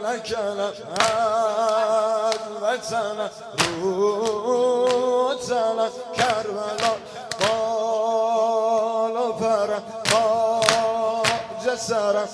نکنم از وطنم رو تنم کربلا بال و پرم خاج سرم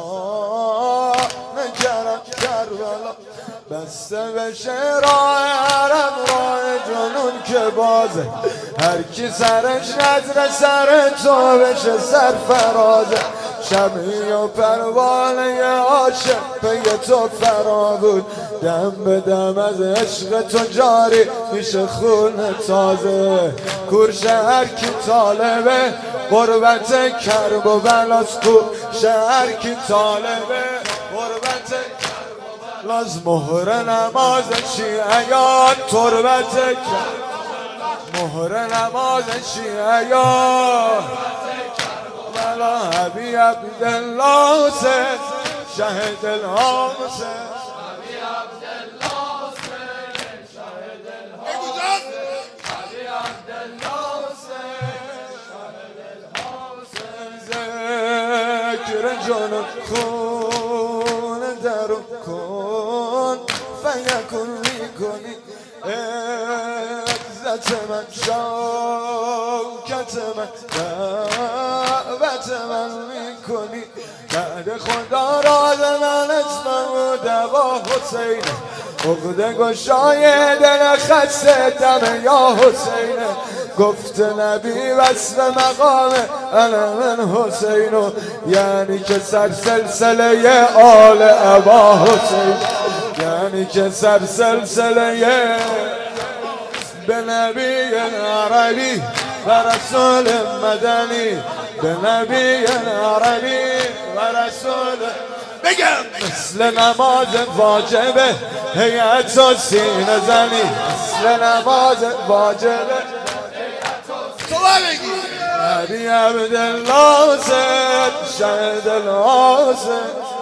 خانه کرم کربلا بسته بشه راه حرم راه جنون که بازه هر کی سرش نظر سر تو بشه سرفرازه شمی و پروانه عاشق پی تو فرا بود دم به دم از عشق تو جاری میشه خون تازه کورشهر کی طالبه غربت کرب و بلاست کورشهر کی طالبه غربت کرب و بلاست مهر نماز شیعیان تربت کرب مهر نماز شیعیان بلا حبی عبدالله حسین شهد الحسین حبی عبدالله حسین شهد الحسین حبی عبدالله حسین شهد الحسین ذکر جنون خون درون کن فیکن میکنی عزت من شوکت من دعوت من میکنی بعد خدا راز من اسمم و دوا حسینه عقده گشای دل خسته دم یا حسینه گفت نبی وصف مقام علم حسینو یعنی که سر سلسله آل ابا حسین یعنی که سر سلسله به نبی عربی و رسول مدنی به نبی عربی و رسول بگم مثل نماز واجبه هیئت و سینه زنی مثل نماز واجبه تو بگی نبی عبدالله حسین شهد الحسین